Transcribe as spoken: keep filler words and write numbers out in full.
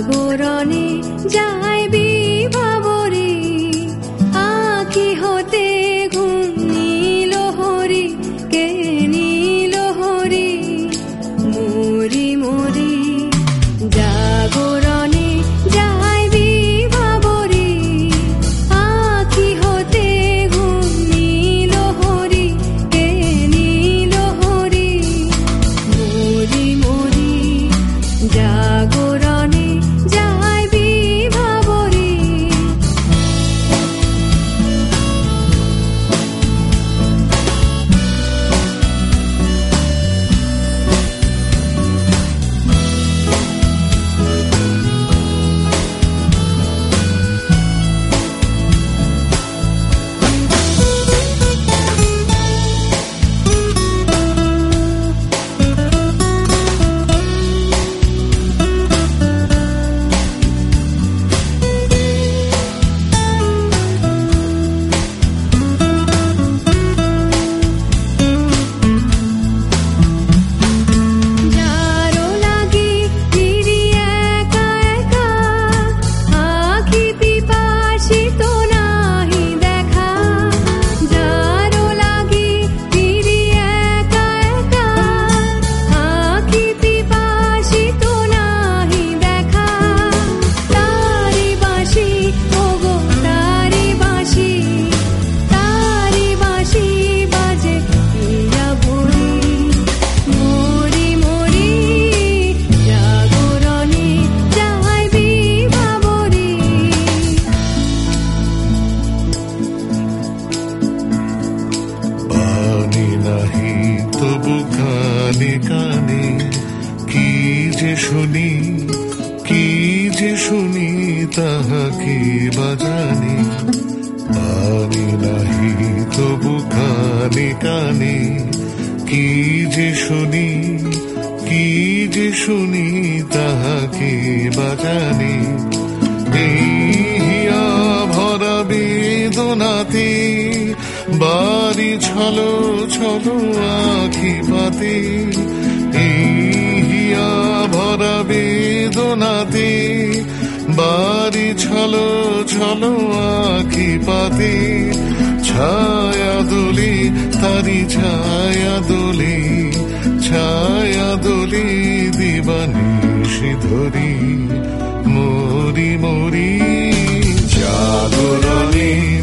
জাগরণে যায় বিভাবরী, আঁখি হতে ঘুম নীল হরি, কে নীল হরি মরি মরি। জাগরণে যায় বিভাবরী, আঁখি হতে ঘুম নীল হরি, কে নীল হরি মরি মরি। জাগরণে যায় বিভাবরী। তবু কানে কানে কি যে শুনি, কি যে শুনি তাহাকে বাজানি। পানি নাহি তবু কানে কানে কি যে শুনি, কি যে শুনি তাহাকে বাজানি। এই হিয়া ভরা বেদনাতে বাড়ি ছলো ছলো আখি পাতে। এই হিয়া ভরা বেদনাতে বাড়ি ছলো ছলো আখি পাতে। ছায়া দোলে তারি ছায়া দোলে, ছায়া দোলে দিবানিশি ধরি মরি মরি। জাগরণে